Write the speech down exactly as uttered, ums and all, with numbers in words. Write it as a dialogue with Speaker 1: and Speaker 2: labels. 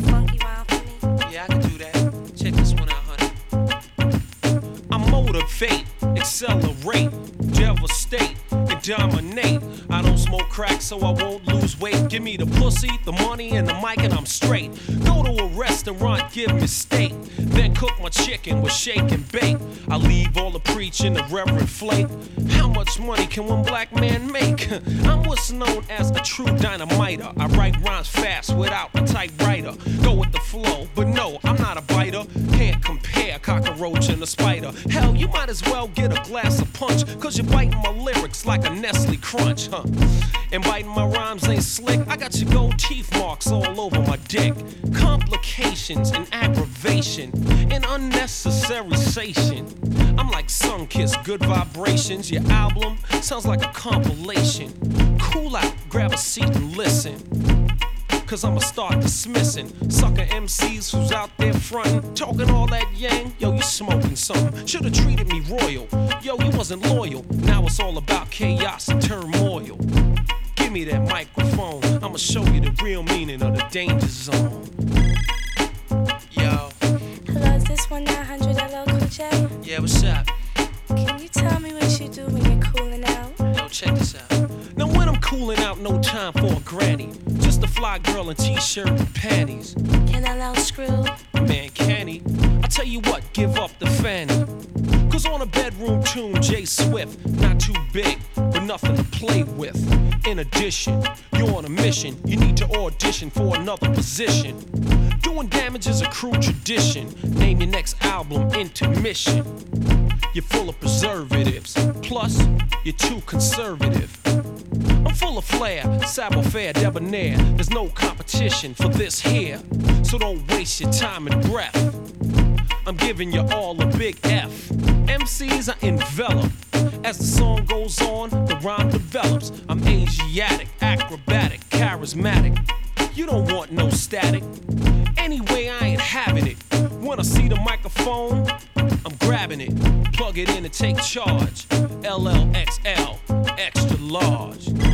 Speaker 1: funky rhyme for me?
Speaker 2: Yeah, I can do that. Check this one out, honey. I motivate, accelerate, devastate, and dominate. I don't smoke crack, so I won't lose weight. Give me the pussy, the money, and the mic, and I'm straight. Go to a restaurant, give me steak. Then cook my chicken with shake and bake. I leave all the preaching, the reverend flake. How much money can one black man make? I'm what's known as a true dynamiter. I write rhymes fast without a typewriter. Go with the flow, but no, I'm not a biter. Can't compare cockroach and a spider. Hell, you might as well get a glass of punch, cause you're biting my lyrics like a Nestle Crunch, huh? And biting my rhymes ain't slick. I got your gold teeth marks all over my dick. Complications and aggravation and unnecessary sation. I'm like Sunkissed, good vibrations. Your album sounds like a compilation. Cool out, grab a seat and listen, cause I'ma start dismissing sucker M Cs who's out there frontin', talking all that yang. Yo, you smoking something. Should've treated me royal. Yo, you wasn't loyal. Now it's all about chaos and turmoil. Give me that microphone. I'ma show you the real meaning of the danger zone. Yo.
Speaker 1: Hello, is this one nine hundred L L Cool J?
Speaker 2: Yeah, what's up?
Speaker 1: Can you tell me what you do when you're cooling out?
Speaker 2: Yo, check this out. Now when I'm cooling out, no time for a granny. Just a fly girl in t-shirt and panties.
Speaker 1: Can L L screw?
Speaker 2: Man, can he? I tell you what, give up the fanny. Cause on a bedroom tune, Jay Swift, not too big, but nothing to play with. In addition, you're on a mission. You need to audition for another position. Doing damage is a crude tradition. Name your next album Intermission. You're full of preservatives, plus you're too conservative. I'm full of flair, savoir-faire, debonair. There's no competition for this here, so don't waste your time and breath. I'm giving you all a big F. M Cs are enveloped. As the song goes on, the rhyme develops. I'm Asiatic, acrobatic, charismatic. You don't want no static. Anyway, I ain't having it. When I see the microphone, I'm grabbing it. Plug it in and take charge. L L X L, extra large.